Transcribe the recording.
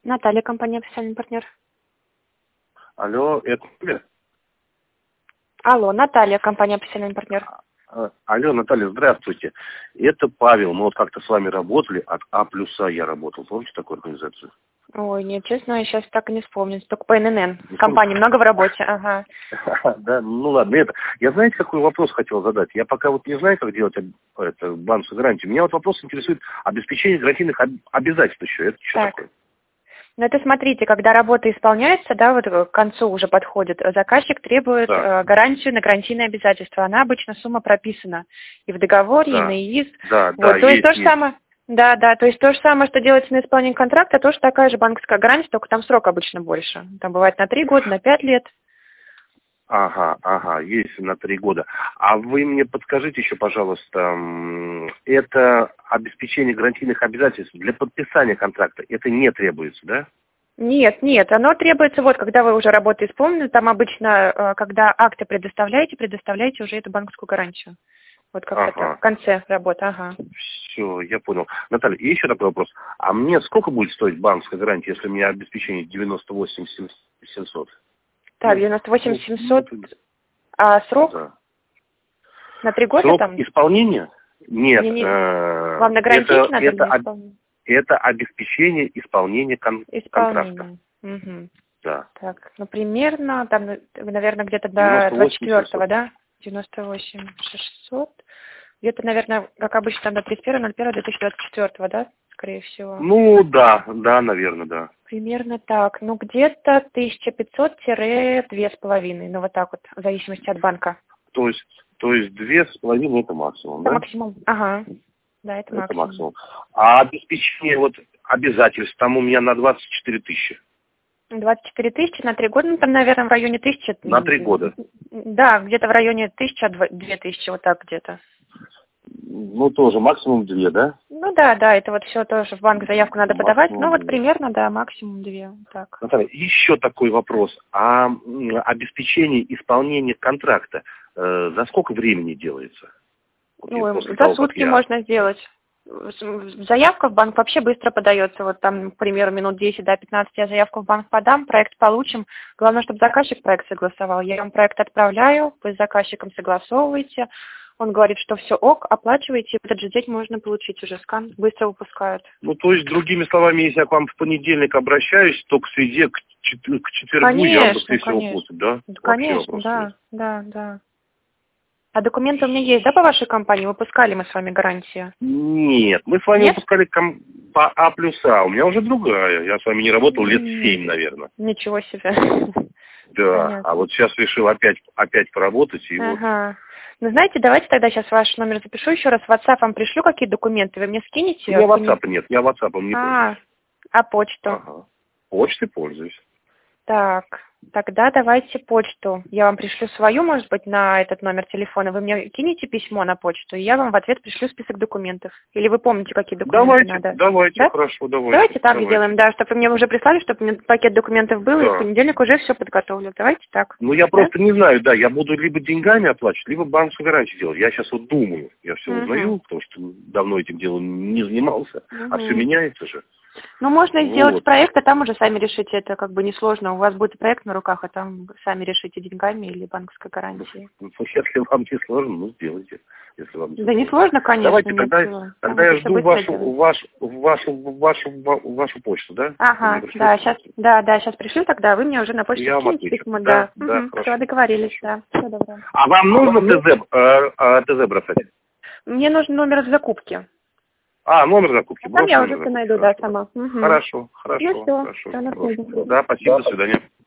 Наталья, компания «Официальный партнер». Алло, это Наталья? Алло, Наталья, компания «Официальный партнер». Алло, Наталья, здравствуйте. Это Павел. Мы вот как-то с вами работали, от А плюса я работал. Помните такую организацию? Ой, нет, честно, я сейчас так и не вспомню. Только по ННН. Компании много в работе, ага. Да, ну ладно, это. Я знаете, какой вопрос хотел задать? Я пока вот не знаю, как делать банковскую гарантию. Меня вот вопрос интересует обеспечение гарантийных обязательств еще. Это что такое? Ну, это смотрите, когда работа исполняется, да, вот к концу уже подходит, заказчик требует гарантию на гарантийные обязательства. Она обычно сумма прописана и в договоре, и на ИИС. Да, вот, да, то есть то же есть. самое. Да, то есть то же самое, что делается на исполнение контракта, тоже такая же банковская гарантия, только там срок обычно больше. Там бывает на 3 года, на 5 лет. Ага, есть на 3 года. А вы мне подскажите еще, пожалуйста, это обеспечение гарантийных обязательств для подписания контракта, это не требуется, да? Нет, оно требуется, вот, когда вы уже работу исполнены, там обычно, когда акты предоставляете уже эту банковскую гарантию. Вот как это, в конце работы, Все, я понял. Наталья, и еще такой вопрос. А мне сколько будет стоить банковская гарантия, если у меня обеспечение 98 700? Так, 98 700, а срок? Да. На 3 года срок там? исполнения? Нет. Вам на гарантийке надо или на исполнение? Это обеспечение исполнения контракта. Угу. Да. Так, ну примерно, там, наверное, где-то до 24-го, да? 98 600. Где-то, наверное, как обычно, до 31.01.2024, да? Скорее всего. Ну, да, наверное, да. Примерно так. Ну, где-то 1500-2,5. Ну, вот так вот, в зависимости от банка. То есть 2,5 это максимум, это да? Максимум. Ага. Да, это максимум. А обеспечение вот обязательств там у меня на 24 тысячи. 24 тысячи на 3 года, ну, там, наверное, в районе 1000. На 3 года? Да, где-то в районе 1000-2000, вот так где-то. Ну, тоже максимум 2, да? Ну, да, это вот все тоже в банк заявку надо подавать. Ну, вот примерно, да, максимум 2. Так. Наталья, еще такой вопрос. А обеспечение исполнения контракта за сколько времени делается? Вот за сутки можно сделать. Заявка в банк вообще быстро подается. Вот там, к примеру, минут 10 до 15 я заявку в банк подам, проект получим. Главное, чтобы заказчик проект согласовал. Я вам проект отправляю, вы с заказчиком согласовываете. Он говорит, что все ок, оплачиваете, в этот же день можно получить уже скан, быстро выпускают. Ну, то есть, другими словами, если я к вам в понедельник обращаюсь, то к среде, к четвергу я вам быстрее всего платят, да? Конечно, да. А документы у меня есть, да, по вашей компании? Выпускали мы с вами гарантию? Нет, мы с вами выпускали по А плюса, у меня уже другая. Я с вами не работал лет 7, наверное. Ничего себе. Да, Понятно. а вот сейчас решил опять поработать. И вот. Ну, знаете, давайте тогда сейчас ваш номер запишу еще раз. В WhatsApp вам пришлю какие документы, вы мне скинете? У меня WhatsApp нет, я WhatsApp не пользуюсь. А почту? Почтой пользуюсь. Так, тогда давайте почту. Я вам пришлю свою, может быть, на этот номер телефона. Вы мне кинете письмо на почту, и я вам в ответ пришлю список документов. Или вы помните, какие документы надо? Давайте, да? хорошо, давайте. Давайте так сделаем, да, чтобы вы мне уже прислали, чтобы у меня пакет документов был, и в понедельник уже все подготовлю. Давайте так. Ну, я просто не знаю, я буду либо деньгами оплачивать, либо банковскую гарантию делать. Я сейчас вот думаю, я все узнаю, потому что давно этим делом не занимался, а все меняется же. Ну, можно сделать проект, а там уже сами решите, это как бы несложно. У вас будет проект на руках, а там сами решите деньгами или банковской гарантией. Ну, если вам не сложно, ну, сделайте. Если вам не сложно, конечно. Давайте, тогда я жду вашу почту, да? Сейчас пришлю тогда, вы мне уже на почту скинете письмо. Да, все, договорились, да. Всего доброго. А вам нужно ТЗ бросать? Мне нужен номер закупки. Номер закупки. Там я уже все найду, да, сама. Хорошо. Ну все, Да, спасибо, до свидания.